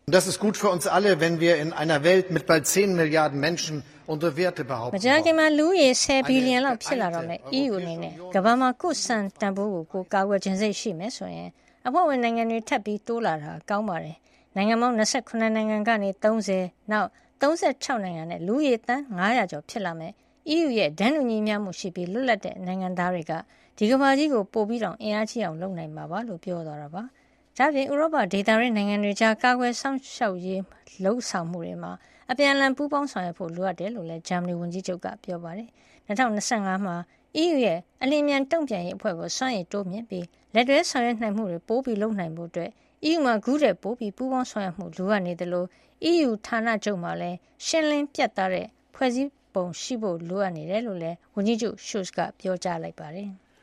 Das ist gut für uns alle, wenn wir in einer Welt mit bald 10 Milliarden Menschen unsere Werte behaupten. မကြာခင်မှာလူဦးရေ10 ဘီလီယံလောက်ဖြစ်လာတော့မယ် EU အနေနဲ့ကမ္ဘာမှာကိုယ်စံတန်ဖိုးကိုကာကွယ်ခြင်းစိတ်ရှိမယ်ဆိုရင်အဖွဲ့ဝင်နိုင်ငံတွေထပ်ပြီးတိုးလာတာကောင်းပါတယ်။နိုင်ငံပေါင်း28နိုင်ငံကနေ30နောက်36နိုင်ငံနဲ့လူဦးရေတန်း900ကျော်ဖြစ်လာမယ်။ EU ရဲ့ဒဏ်လူညီမျှမှုရှိပြီးလွတ်လပ်တဲ့နိုင်ငံသားတွေကဒီကမ္ဘာကြီးကိုပို့ပြီးတော့အင်အားကြီးအောင်လုပ်နိုင်မှာပါလို့ပြောသွားတာပါ။ဒါ့အပြင်ဥရောပဒေသတွင်းနိုင်ငံတွေကြားကာကွယ်ဆောင်ရှောက်ရေးလှုပ်ဆောင်မှုတွေမှာအပြန်အလှန်ပူးပေါင်းဆောင်ရွက်ဖို့လိုအပ်တယ်လို့လည်းဂျာမနီဝန်ကြီးချုပ်ကပြောပါတယ်။2025မှာ EU ရဲ့အလင်းမြန်တုံ့ပြန်ရေးအဖွဲ့ကိုစွမ်းရည်တိုးမြင့်ပြီးလက်တွဲဆောင်ရွက်နိုင်မှုတွေပိုပြီးလုပ်နိုင်ဖို့အတွက် EU မှာဂုတဲ့ပိုပြီးပူးပေါင်းဆောင်ရွက်မှုလိုအပ်နေတယ်လို့ EU ဌာနချုပ်မှာလည်းရှင်းလင်းပြတ်သားတဲ့ဖွဲ့စည်းပုံရှိဖို့လိုအပ်နေတယ်လို့လည်းဝန်ကြီးချုပ် Schulz ကပြောကြားလိုက်ပါတယ်။